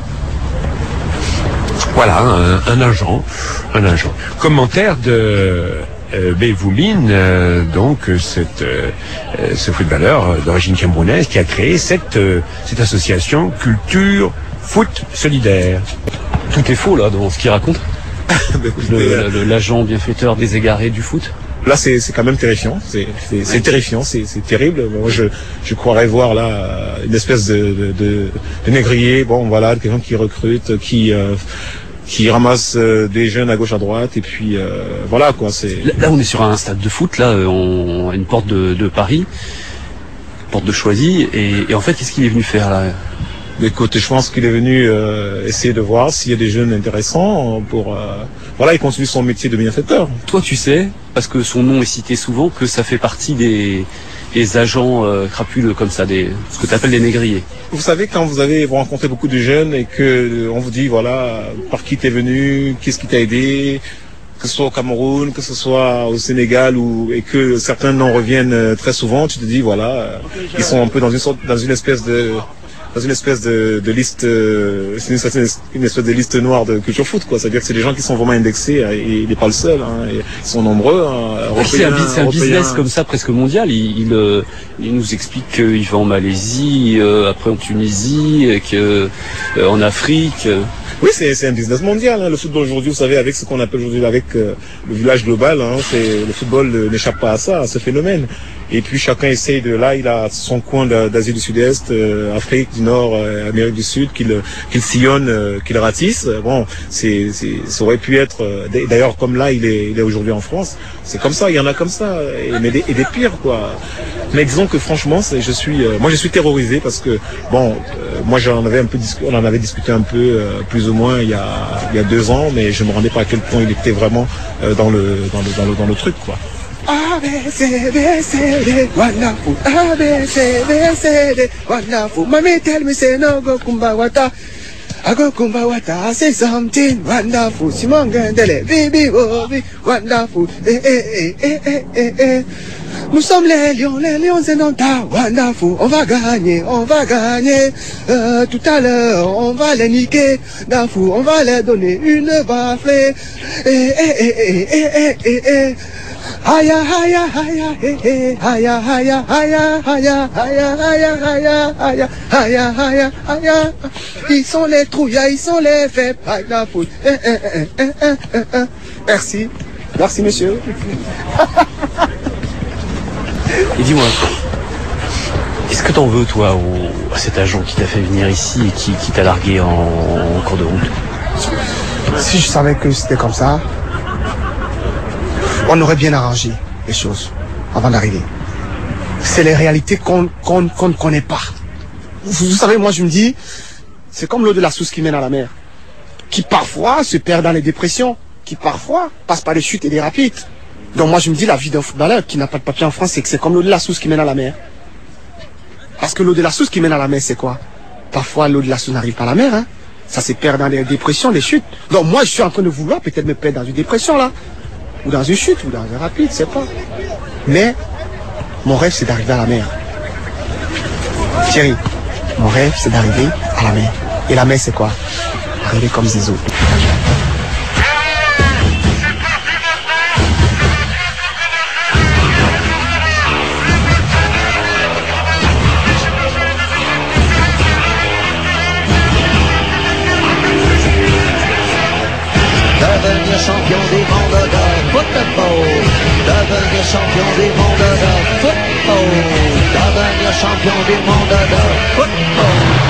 Voilà, un agent. Commentaire de... Bévouline, donc ce footballeur d'origine camerounaise qui a créé cette association Culture Foot Solidaire. Tout est faux là dans ce qu'il raconte. L'agent bienfaiteur des égarés du foot. Là c'est quand même terrifiant, c'est terrifiant, c'est terrible. Moi je croirais voir là une espèce de négrier, bon voilà, quelqu'un qui recrute, qui ramasse des jeunes à gauche à droite et puis voilà quoi. Là on est sur un stade de foot, là on a une porte de Paris, porte de Choisy, et en fait qu'est-ce qu'il est venu faire là? Écoute, je pense qu'il est venu essayer de voir s'il y a des jeunes intéressants pour voilà, il continue son métier de bienfaiteur. Toi tu sais, parce que son nom est cité souvent, que ça fait partie des agents crapuleux comme ça, ce que tu appelles des négriers. Vous savez, quand vous rencontrez beaucoup de jeunes et que on vous dit voilà par qui t'es venu, qu'est-ce qui t'a aidé, que ce soit au Cameroun, que ce soit au Sénégal et que certains noms reviennent très souvent, tu te dis voilà, ils sont un peu dans une espèce de liste, une espèce de liste noire de culture foot quoi. C'est-à-dire que c'est des gens qui sont vraiment indexés et il n'est pas le seul, hein, et ils sont nombreux. C'est un business comme ça presque mondial. Il nous explique qu'il va en Malaisie, après en Tunisie, en Afrique. Oui, c'est un business mondial. Hein. Le football aujourd'hui, vous savez, avec ce qu'on appelle aujourd'hui avec le village global, hein, le football n'échappe pas à ça, à ce phénomène. Et puis chacun essaye il a son coin d'Asie du Sud-Est, Afrique du Nord, Amérique du Sud, qu'il sillonne, qu'il ratisse. Bon, ça aurait pu être, d'ailleurs comme là il est aujourd'hui en France, c'est comme ça, il y en a comme ça, et des pires quoi. Mais disons que franchement, je suis terrorisé parce que bon, moi on en avait discuté un peu plus ou moins il y a 2 ans, mais je me rendais pas à quel point il était vraiment dans le truc quoi. A, B, C, B, C, D, wonderful. A, B, C, B, C, D, wonderful. Mommy tell me say no go kumbawata. I go kumbawata, say something wonderful. Simon Gendele, baby, baby, wonderful. Nous sommes les lions c'est non ta wonderful. On va gagner. Tout à l'heure, on va les niquer. Wonderful, on va leur donner une baflée. Haya haya haya haya haya haya haya haya haya haya haya haya haya haya. Ils sont les trouillas, ils sont les faits par la foule. Merci monsieur. Et dis-moi, est-ce que t'en veux toi à cet agent qui t'a fait venir ici et qui t'a largué en cours de route? Si je savais que c'était comme ça, on aurait bien arrangé les choses avant d'arriver. c'est les réalités qu'on ne connaît pas. Vous savez, moi je me dis, c'est comme l'eau de la source qui mène à la mer, qui parfois se perd dans les dépressions, qui parfois passe par des chutes et des rapides. Donc moi je me dis, la vie d'un footballeur qui n'a pas de papier en France, c'est que c'est comme l'eau de la source qui mène à la mer. Parce que l'eau de la source qui mène à la mer, c'est quoi? Parfois l'eau de la source n'arrive pas à la mer, hein. Ça se perd dans des dépressions, des chutes. Donc moi je suis en train de vouloir peut-être me perdre dans une dépression là, ou dans une chute, ou dans un rapide, je sais pas. Mais mon rêve c'est d'arriver à la mer. Thierry, mon rêve c'est d'arriver à la mer. Et la mer c'est quoi? Arriver comme Zizou. Devenir champion des mondes de football. Devenir champion des mondes de football. Devenir champion des mondes de football.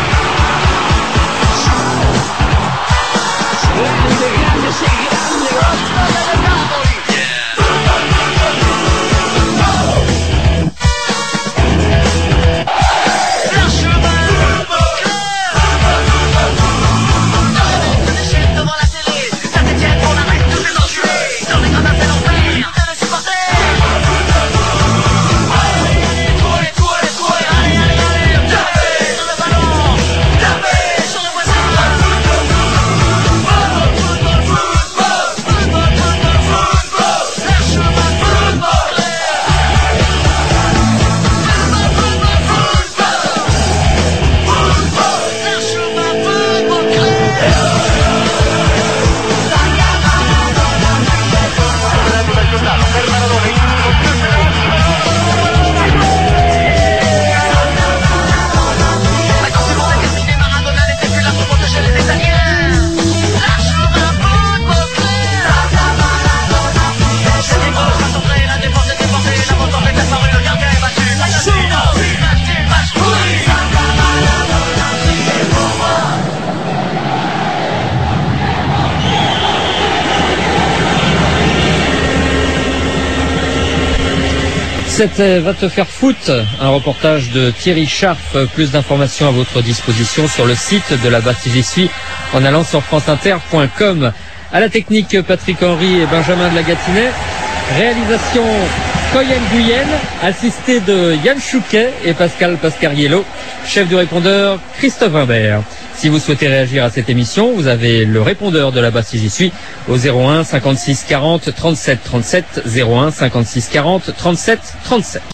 C'était Va te faire foot, un reportage de Thierry Sharp. Plus d'informations à votre disposition sur le site de la Bastille J'y suis en allant sur franceinter.com. À la technique, Patrick Henry et Benjamin de la Gatinet. Réalisation Coyen Guyenne, assisté de Yann Chouquet et Pascal Pascariello. Chef du répondeur, Christophe Imbert. Si vous souhaitez réagir à cette émission, vous avez le répondeur de la Bastille J'y suis au 01 56 40 37 37, 01 56 40 37 37.